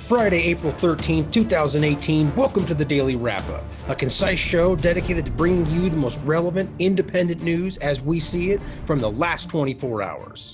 Friday, April 13th, 2018. Welcome to the Daily Wrap-Up, a concise show dedicated to bringing you the most relevant, independent news as we see it from the last 24 hours.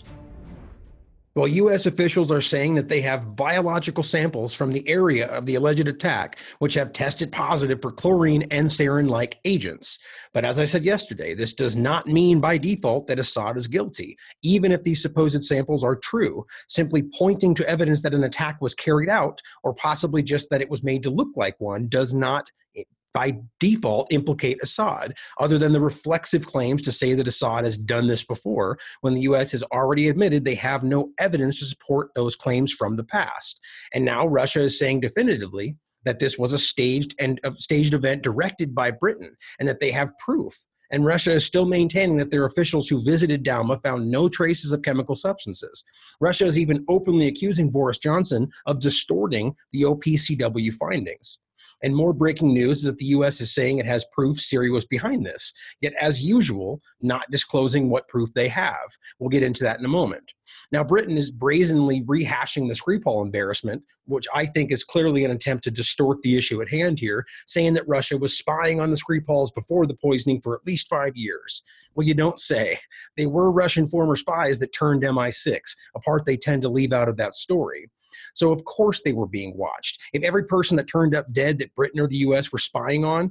Well, U.S. officials are saying that they have biological samples from the area of the alleged attack, which have tested positive for chlorine and sarin-like agents. But as I said yesterday, this does not mean by default that Assad is guilty, even if these supposed samples are true. Simply pointing to evidence that an attack was carried out, or possibly just that it was made to look like one, does not by default implicate Assad, other than the reflexive claims to say that Assad has done this before, when the U.S. has already admitted they have no evidence to support those claims from the past. And now Russia is saying definitively that this was a staged event directed by Britain, and that they have proof. And Russia is still maintaining that their officials who visited Douma found no traces of chemical substances. Russia is even openly accusing Boris Johnson of distorting the OPCW findings. And more breaking news is that the U.S. is saying it has proof Syria was behind this, yet as usual, not disclosing what proof they have. We'll get into that in a moment. Now, Britain is brazenly rehashing the Skripal embarrassment, which I think is clearly an attempt to distort the issue at hand here, saying that Russia was spying on the Skripals before the poisoning for at least 5 years. Well, you don't say. They were Russian former spies that turned MI6, a part they tend to leave out of that story. So of course they were being watched. If every person that turned up dead that Britain or the U.S. were spying on,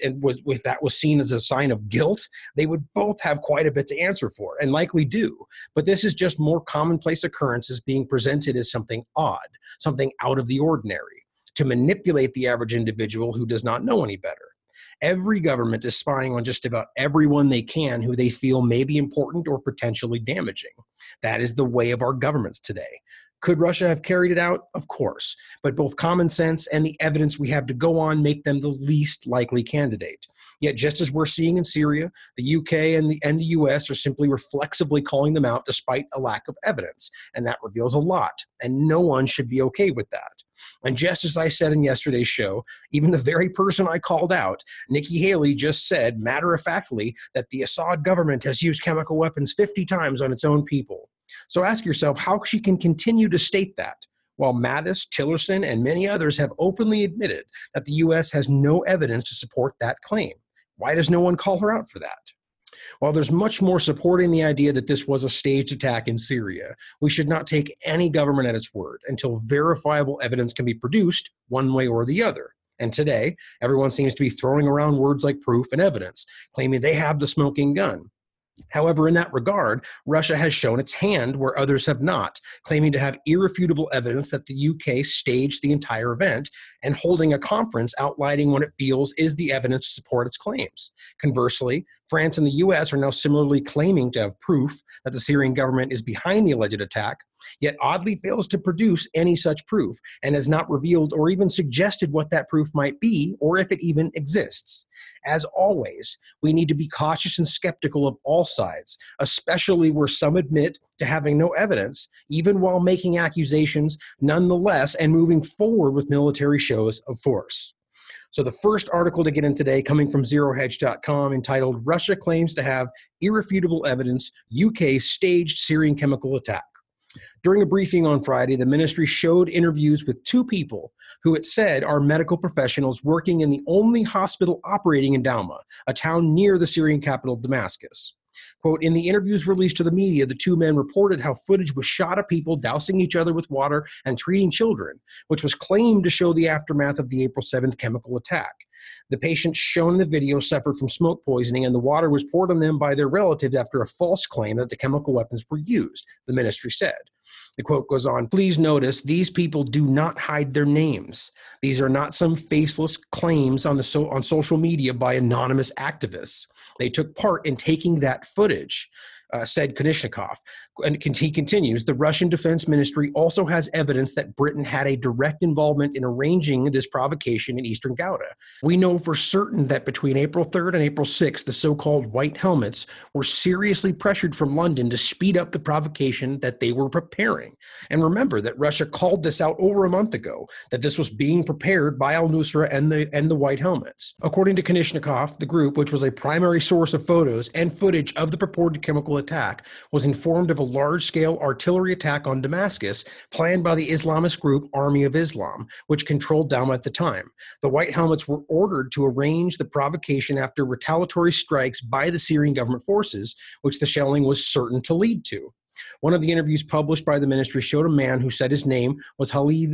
if that was seen as a sign of guilt, they would both have quite a bit to answer for, and likely do. But this is just more commonplace occurrences being presented as something odd, something out of the ordinary, to manipulate the average individual who does not know any better. Every government is spying on just about everyone they can who they feel may be important or potentially damaging. That is the way of our governments today. Could Russia have carried it out? Of course. But both common sense and the evidence we have to go on make them the least likely candidate. Yet just as we're seeing in Syria, the UK and the US are simply reflexively calling them out despite a lack of evidence. And that reveals a lot. And no one should be okay with that. And just as I said in yesterday's show, even the very person I called out, Nikki Haley, just said matter-of-factly that the Assad government has used chemical weapons 50 times on its own people. So ask yourself how she can continue to state that, while Mattis, Tillerson, and many others have openly admitted that the U.S. has no evidence to support that claim. Why does no one call her out for that? While there's much more supporting the idea that this was a staged attack in Syria, we should not take any government at its word until verifiable evidence can be produced one way or the other. And today, everyone seems to be throwing around words like proof and evidence, claiming they have the smoking gun. However, in that regard, Russia has shown its hand where others have not, claiming to have irrefutable evidence that the UK staged the entire event and holding a conference outlining what it feels is the evidence to support its claims. Conversely, France and the US are now similarly claiming to have proof that the Syrian government is behind the alleged attack, yet oddly fails to produce any such proof and has not revealed or even suggested what that proof might be or if it even exists. As always, we need to be cautious and skeptical of all sides, especially where some admit to having no evidence, even while making accusations nonetheless and moving forward with military shows of force. So the first article to get in today, coming from ZeroHedge.com, entitled Russia Claims to Have Irrefutable Evidence UK Staged Syrian Chemical Attack. During a briefing on Friday, the ministry showed interviews with two people who it said are medical professionals working in the only hospital operating in Douma, a town near the Syrian capital, Damascus. Quote, in the interviews released to the media, the two men reported how footage was shot of people dousing each other with water and treating children, which was claimed to show the aftermath of the April 7th chemical attack. The patients shown in the video suffered from smoke poisoning, and the water was poured on them by their relatives after a false claim that the chemical weapons were used, the ministry said. The quote goes on, please notice these people do not hide their names. These are not some faceless claims on social media by anonymous activists. They took part in taking that footage, said Konishnikov. And he continues, the Russian Defense Ministry also has evidence that Britain had a direct involvement in arranging this provocation in eastern Ghouta. We know for certain that between April 3rd and April 6th, the so-called White Helmets were seriously pressured from London to speed up the provocation that they were preparing. And remember that Russia called this out over a month ago, that this was being prepared by al-Nusra and the White Helmets. According to Konishnikov, the group, which was a primary source of photos and footage of the purported chemical chemical attack, was informed of a large-scale artillery attack on Damascus planned by the Islamist group Army of Islam, which controlled Douma at the time. The White Helmets were ordered to arrange the provocation after retaliatory strikes by the Syrian government forces, which the shelling was certain to lead to. One of the interviews published by the ministry showed a man who said his name was Halil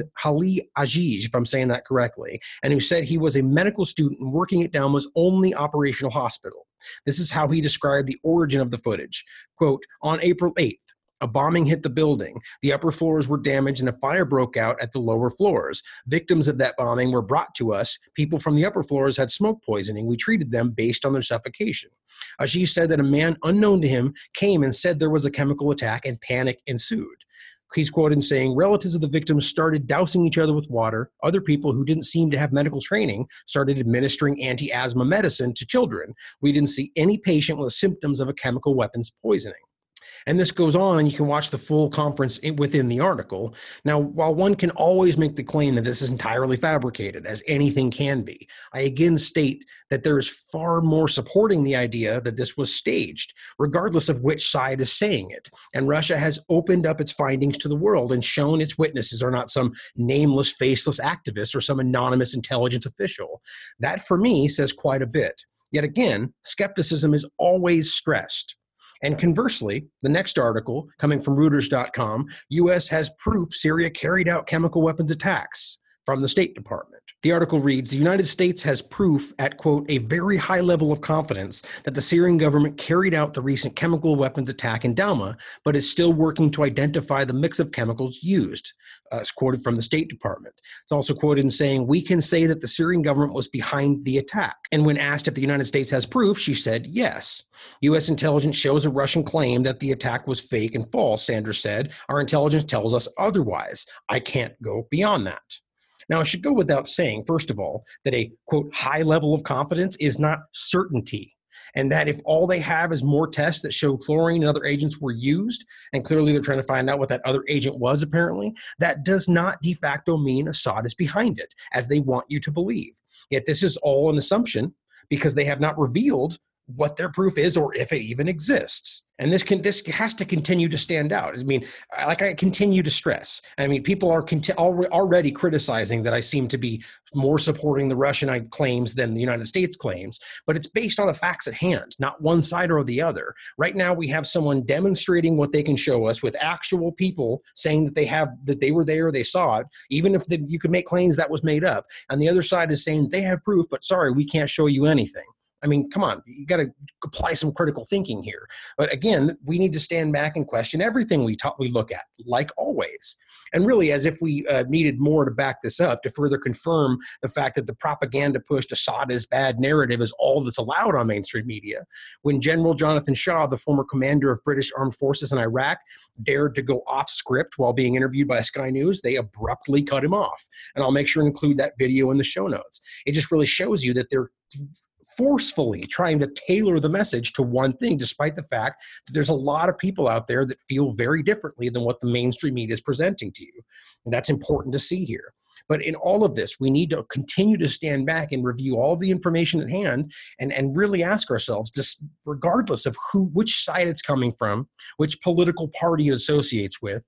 Ajiz, if I'm saying that correctly, and who said he was a medical student working at Dauma's only operational hospital. This is how he described the origin of the footage. Quote, on April 8th, a bombing hit the building. The upper floors were damaged and a fire broke out at the lower floors. Victims of that bombing were brought to us. People from the upper floors had smoke poisoning. We treated them based on their suffocation. Ajiz said that a man unknown to him came and said there was a chemical attack and panic ensued. He's quoted saying, relatives of the victims started dousing each other with water. Other people who didn't seem to have medical training started administering anti-asthma medicine to children. We didn't see any patient with symptoms of a chemical weapons poisoning. And this goes on, and you can watch the full conference within the article. Now, while one can always make the claim that this is entirely fabricated, as anything can be, I again state that there is far more supporting the idea that this was staged, regardless of which side is saying it. And Russia has opened up its findings to the world and shown its witnesses are not some nameless, faceless activist or some anonymous intelligence official. That, for me, says quite a bit. Yet again, skepticism is always stressed. And conversely, the next article, coming from Reuters.com, U.S. has proof Syria carried out chemical weapons attacks from the State Department. The article reads, the United States has proof at, quote, a very high level of confidence that the Syrian government carried out the recent chemical weapons attack in Douma, but is still working to identify the mix of chemicals used. It's quoted from the State Department. It's also quoted in saying, we can say that the Syrian government was behind the attack. And when asked if the United States has proof, she said yes. U.S. intelligence shows a Russian claim that the attack was fake and false, Sanders said. Our intelligence tells us otherwise. I can't go beyond that. Now, I should go without saying, first of all, that a, quote, high level of confidence is not certainty. And that if all they have is more tests that show chlorine and other agents were used, and clearly they're trying to find out what that other agent was apparently, that does not de facto mean Assad is behind it, as they want you to believe. Yet this is all an assumption because they have not revealed what their proof is or if it even exists. And this has to continue to stand out. I mean, like I continue to stress. I mean, people are already criticizing that I seem to be more supporting the Russian claims than the United States claims, but it's based on the facts at hand, not one side or the other. Right now, we have someone demonstrating what they can show us with actual people saying that they were there, they saw it, even if you could make claims that was made up. And the other side is saying they have proof, but sorry, we can't show you anything. I mean, come on, you got to apply some critical thinking here. But again, we need to stand back and question everything we look at, like always. And really, as if we needed more to back this up, to further confirm the fact that the propaganda pushed Assad is bad narrative is all that's allowed on mainstream media. When General Jonathan Shaw, the former commander of British armed forces in Iraq, dared to go off script while being interviewed by Sky News, they abruptly cut him off. And I'll make sure to include that video in the show notes. It just really shows you that they're forcefully trying to tailor the message to one thing, despite the fact that there's a lot of people out there that feel very differently than what the mainstream media is presenting to you. And that's important to see here. But in all of this, we need to continue to stand back and review all the information at hand and really ask ourselves, just regardless of which side it's coming from, which political party it associates with,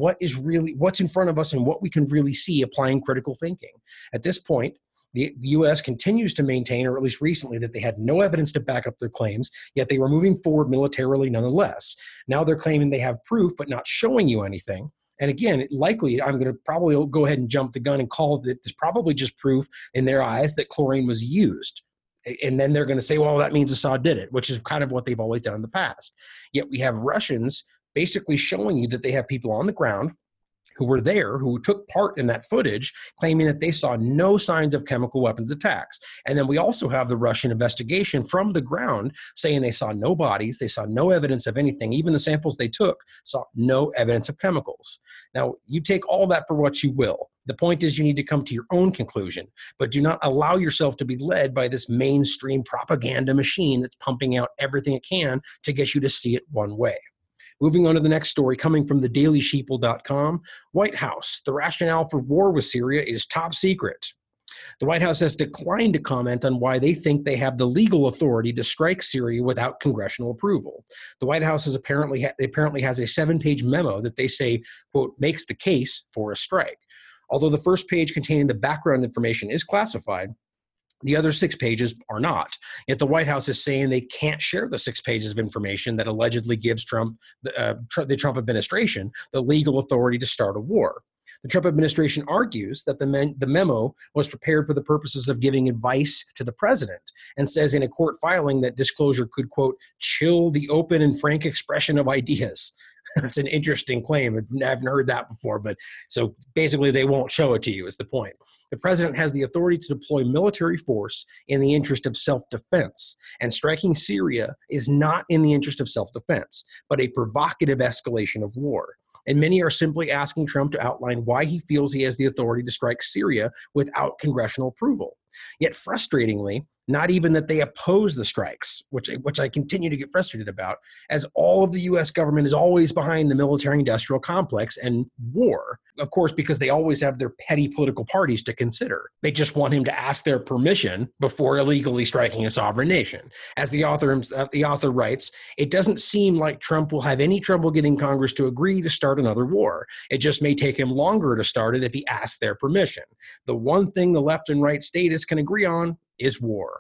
what's in front of us and what we can really see applying critical thinking. At this point, the U.S. continues to maintain, or at least recently, that they had no evidence to back up their claims, yet they were moving forward militarily nonetheless. Now they're claiming they have proof, but not showing you anything. And again, likely, I'm going to probably go ahead and jump the gun and call that there's probably just proof in their eyes that chlorine was used. And then they're going to say, well, that means Assad did it, which is kind of what they've always done in the past. Yet we have Russians basically showing you that they have people on the ground who were there, who took part in that footage, claiming that they saw no signs of chemical weapons attacks. And then we also have the Russian investigation from the ground saying they saw no bodies, they saw no evidence of anything. Even the samples they took saw no evidence of chemicals. Now, you take all that for what you will. The point is you need to come to your own conclusion, but do not allow yourself to be led by this mainstream propaganda machine that's pumping out everything it can to get you to see it one way. Moving on to the next story, coming from thedailysheeple.com, White House, the rationale for war with Syria is top secret. The White House has declined to comment on why they think they have the legal authority to strike Syria without congressional approval. The White House apparently has a 7-page memo that they say, quote, makes the case for a strike. Although the first page containing the background information is classified, the other 6 pages are not. Yet the White House is saying they can't share the 6 pages of information that allegedly gives the Trump administration the legal authority to start a war. The Trump administration argues that the memo was prepared for the purposes of giving advice to the president, and says in a court filing that disclosure could, quote, chill the open and frank expression of ideas. That's an interesting claim. I haven't heard that before, but so basically they won't show it to you is the point. The president has the authority to deploy military force in the interest of self-defense, and striking Syria is not in the interest of self-defense, but a provocative escalation of war. And many are simply asking Trump to outline why he feels he has the authority to strike Syria without congressional approval. Yet frustratingly, not even that they oppose the strikes, which I continue to get frustrated about, as all of the U.S. government is always behind the military-industrial complex and war, of course, because they always have their petty political parties to consider. They just want him to ask their permission before illegally striking a sovereign nation. As the author writes, it doesn't seem like Trump will have any trouble getting Congress to agree to start another war. It just may take him longer to start it if he asks their permission. The one thing the left and right statists can agree on is war.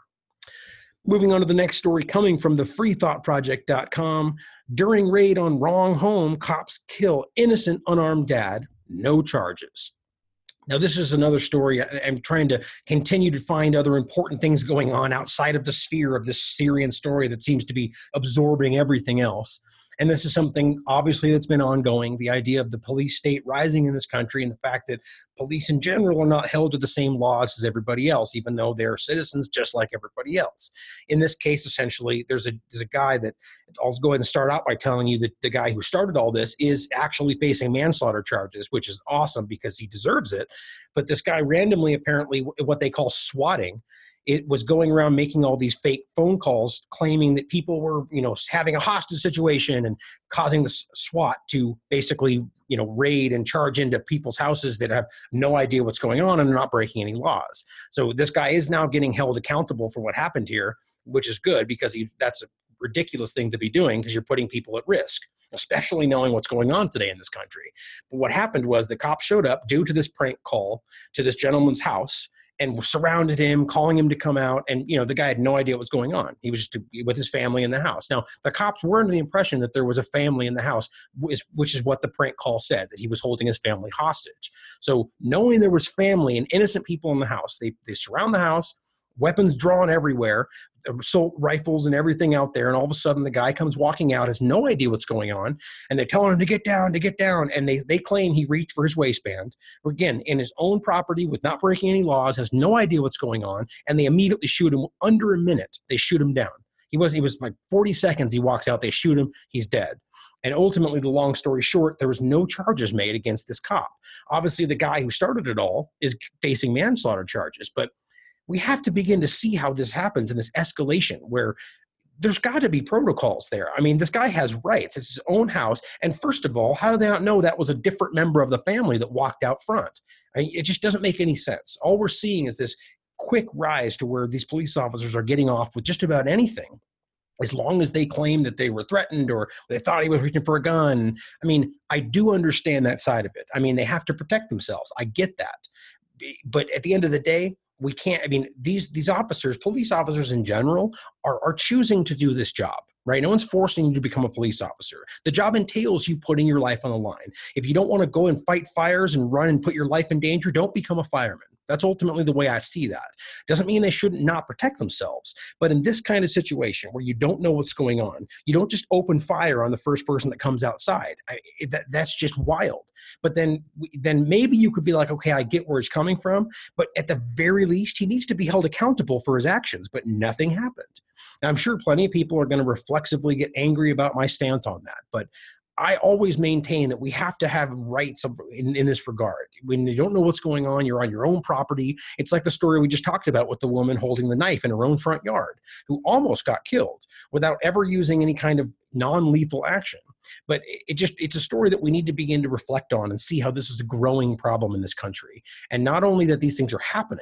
Moving on to the next story coming from the freethoughtproject.com. During raid on wrong home, cops kill innocent unarmed dad, no charges. Now, this is another story. I'm trying to continue to find other important things going on outside of the sphere of this Syrian story that seems to be absorbing everything else. And this is something, obviously, that's been ongoing, the idea of the police state rising in this country and the fact that police in general are not held to the same laws as everybody else, even though they're citizens just like everybody else. In this case, essentially, there's a guy that I'll go ahead and start out by telling you that the guy who started all this is actually facing manslaughter charges, which is awesome because he deserves it. But this guy randomly, apparently, what they call swatting, it was going around making all these fake phone calls claiming that people were, having a hostage situation and causing the SWAT to basically, raid and charge into people's houses that have no idea what's going on and are not breaking any laws. So this guy is now getting held accountable for what happened here, which is good because that's a ridiculous thing to be doing because you're putting people at risk, especially knowing what's going on today in this country. But what happened was the cops showed up due to this prank call to this gentleman's house and surrounded him, calling him to come out. And, the guy had no idea what was going on. He was just with his family in the house. Now, the cops were under the impression that there was a family in the house, which is what the prank call said, that he was holding his family hostage. So knowing there was family and innocent people in the house, they surround the house, weapons drawn everywhere, assault rifles and everything out there. And all of a sudden the guy comes walking out, has no idea what's going on. And they're telling him to get down. And they claim he reached for his waistband, again, in his own property with not breaking any laws, has no idea what's going on. And they immediately shoot him under a minute. They shoot him down. He was like 40 seconds. He walks out, they shoot him. He's dead. And ultimately, the long story short, there was no charges made against this cop. Obviously, the guy who started it all is facing manslaughter charges, but we have to begin to see how this happens in this escalation where there's got to be protocols there. I mean, this guy has rights. It's his own house. And first of all, how do they not know that was a different member of the family that walked out front? I mean, it just doesn't make any sense. All we're seeing is this quick rise to where these police officers are getting off with just about anything, as long as they claim that they were threatened or they thought he was reaching for a gun. I mean, I do understand that side of it. I mean, they have to protect themselves. I get that. But at the end of the day, we can't, these officers, police officers in general, are choosing to do this job, right? No one's forcing you to become a police officer. The job entails you putting your life on the line. If you don't want to go and fight fires and run and put your life in danger, don't become a fireman. That's ultimately the way I see that. Doesn't mean they shouldn't not protect themselves. But in this kind of situation where you don't know what's going on, you don't just open fire on the first person that comes outside. That's just wild. But then maybe you could be like, okay, I get where he's coming from. But at the very least, he needs to be held accountable for his actions. But nothing happened. Now, I'm sure plenty of people are going to reflexively get angry about my stance on that. But I always maintain that we have to have rights in this regard. When you don't know what's going on, you're on your own property. It's like the story we just talked about with the woman holding the knife in her own front yard who almost got killed without ever using any kind of non-lethal action. But it's a story that we need to begin to reflect on and see how this is a growing problem in this country. And not only that these things are happening,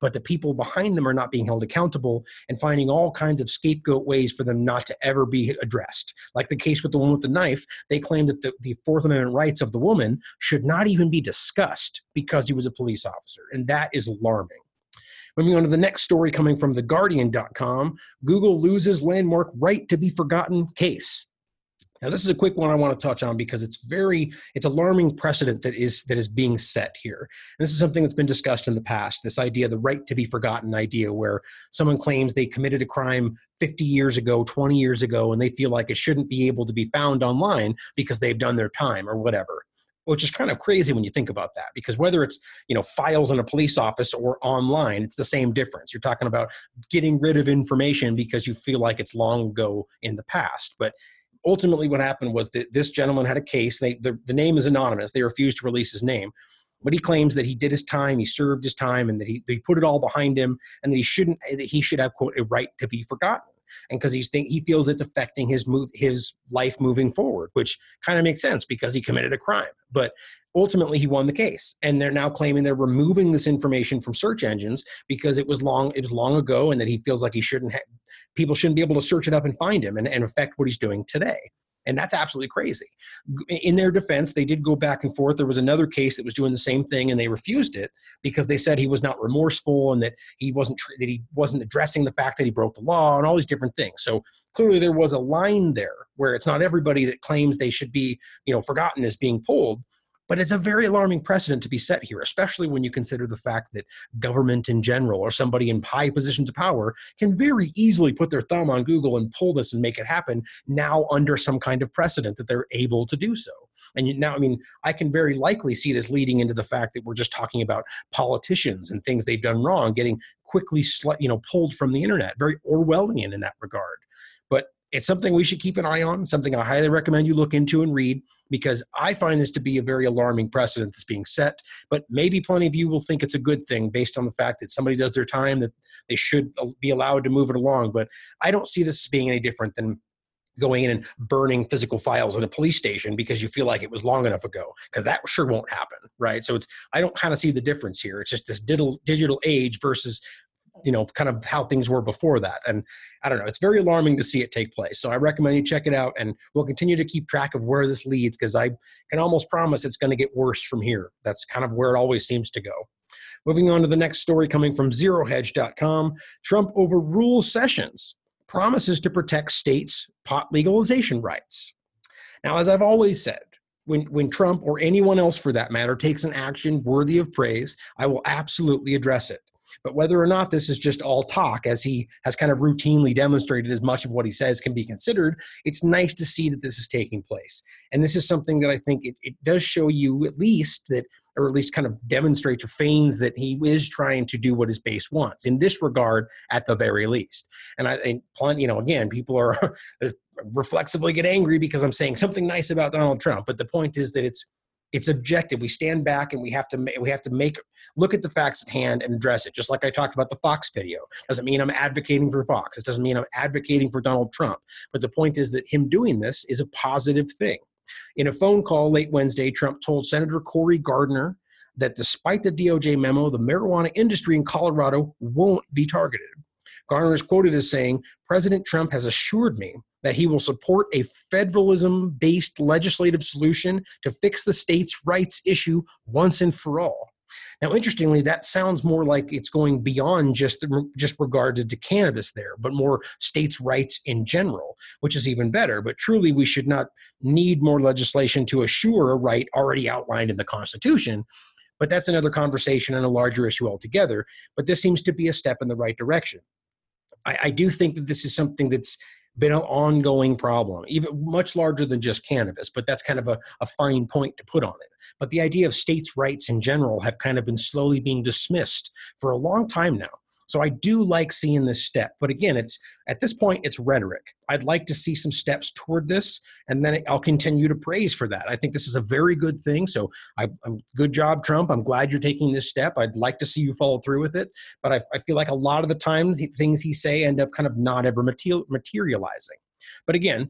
but the people behind them are not being held accountable and finding all kinds of scapegoat ways for them not to ever be addressed. Like the case with the one with the knife, they claim that the Fourth Amendment rights of the woman should not even be discussed because he was a police officer, and that is alarming. Moving on to the next story coming from theguardian.com, Google loses landmark right to be forgotten case. Now, this is a quick one I want to touch on because it's alarming precedent that is being set here. And this is something that's been discussed in the past, this idea, the right to be forgotten idea, where someone claims they committed a crime 50 years ago, 20 years ago, and they feel like it shouldn't be able to be found online because they've done their time or whatever. Which is kind of crazy when you think about that, because whether it's, files in a police office or online, it's the same difference. You're talking about getting rid of information because you feel like it's long ago in the past. But ultimately what happened was that this gentleman had a case. The name is anonymous. They refused to release his name. But he claims that he did his time, he served his time, and that he put it all behind him, and that he should have, quote, a right to be forgotten. And because he feels it's affecting his life moving forward, which kind of makes sense because he committed a crime. But ultimately, he won the case, and they're now claiming they're removing this information from search engines because it was long ago, and that he feels like people shouldn't be able to search it up and find him and affect what he's doing today. And that's absolutely crazy. In their defense, they did go back and forth. There was another case that was doing the same thing, and they refused it because they said he was not remorseful and that he wasn't addressing the fact that he broke the law and all these different things. So clearly there was a line there where it's not everybody that claims they should be, forgotten is being pulled. But it's a very alarming precedent to be set here, especially when you consider the fact that government in general or somebody in high positions of power can very easily put their thumb on Google and pull this and make it happen now under some kind of precedent that they're able to do so. And I can very likely see this leading into the fact that we're just talking about politicians and things they've done wrong getting quickly pulled from the internet, very Orwellian in that regard. But it's something we should keep an eye on, something I highly recommend you look into and read, because I find this to be a very alarming precedent that's being set. But maybe plenty of you will think it's a good thing based on the fact that somebody does their time, that they should be allowed to move it along. But I don't see this as being any different than going in and burning physical files in a police station because you feel like it was long enough ago, because that sure won't happen, right? So I don't kind of see the difference here. It's just this digital age versus kind of how things were before that. And I don't know, it's very alarming to see it take place. So I recommend you check it out, and we'll continue to keep track of where this leads, because I can almost promise it's going to get worse from here. That's kind of where it always seems to go. Moving on to the next story coming from ZeroHedge.com, Trump overrules Sessions, promises to protect states' pot legalization rights. Now, as I've always said, when Trump, or anyone else for that matter, takes an action worthy of praise, I will absolutely address it. But whether or not this is just all talk, as he has kind of routinely demonstrated as much of what he says can be considered, it's nice to see that this is taking place. And this is something that I think it does show you at least that, or at least kind of demonstrates or feigns that he is trying to do what his base wants, in this regard, at the very least. And I think, again, people are reflexively get angry because I'm saying something nice about Donald Trump. But the point is that it's objective. We stand back and we have to look at the facts at hand and address it. Just like I talked about the Fox video. Doesn't mean I'm advocating for Fox. It doesn't mean I'm advocating for Donald Trump. But the point is that him doing this is a positive thing. In a phone call late Wednesday, Trump told Senator Cory Gardner that despite the DOJ memo, the marijuana industry in Colorado won't be targeted. Gardner is quoted as saying, "President Trump has assured me that he will support a federalism-based legislative solution to fix the states' rights issue once and for all." Now, interestingly, that sounds more like it's going beyond just regarded to cannabis there, but more states' rights in general, which is even better. But truly, we should not need more legislation to assure a right already outlined in the Constitution. But that's another conversation and a larger issue altogether. But this seems to be a step in the right direction. I do think that this is something that's been an ongoing problem, even much larger than just cannabis, but that's kind of a fine point to put on it. But the idea of states' rights in general have kind of been slowly being dismissed for a long time now. So I do like seeing this step. But again, at this point, it's rhetoric. I'd like to see some steps toward this, and then I'll continue to praise for that. I think this is a very good thing. So good job, Trump. I'm glad you're taking this step. I'd like to see you follow through with it. But I feel like a lot of the times things he say end up kind of not ever materializing. But again,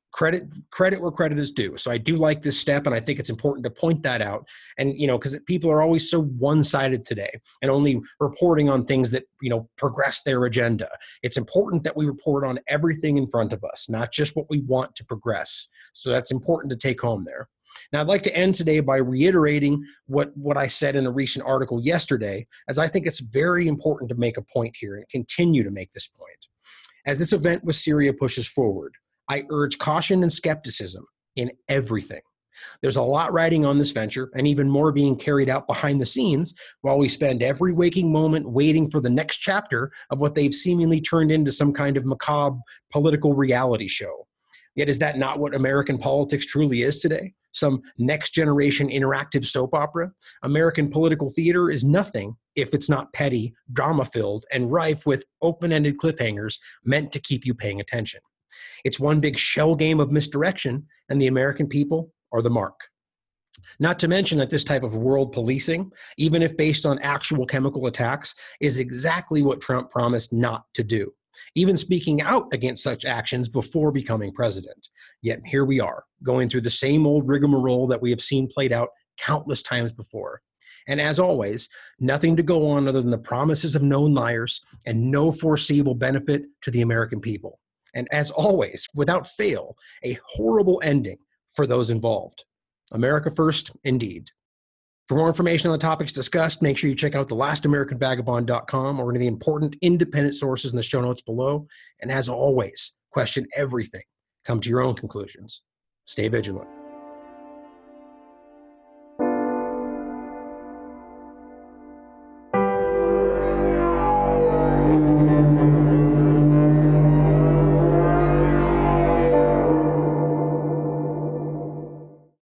Credit where credit is due. So I do like this step, and I think it's important to point that out. And, because people are always so one-sided today and only reporting on things that, progress their agenda. It's important that we report on everything in front of us, not just what we want to progress. So that's important to take home there. Now, I'd like to end today by reiterating what I said in a recent article yesterday, as I think it's very important to make a point here and continue to make this point. As this event with Syria pushes forward, I urge caution and skepticism in everything. There's a lot riding on this venture, and even more being carried out behind the scenes, while we spend every waking moment waiting for the next chapter of what they've seemingly turned into some kind of macabre political reality show. Yet is that not what American politics truly is today? Some next-generation interactive soap opera? American political theater is nothing if it's not petty, drama-filled, and rife with open-ended cliffhangers meant to keep you paying attention. It's one big shell game of misdirection, and the American people are the mark. Not to mention that this type of world policing, even if based on actual chemical attacks, is exactly what Trump promised not to do, even speaking out against such actions before becoming president. Yet here we are, going through the same old rigmarole that we have seen played out countless times before. And as always, nothing to go on other than the promises of known liars and no foreseeable benefit to the American people. And as always, without fail, a horrible ending for those involved. America first, indeed. For more information on the topics discussed, make sure you check out thelastamericanvagabond.com or any of the important independent sources in the show notes below. And as always, question everything. Come to your own conclusions. Stay vigilant.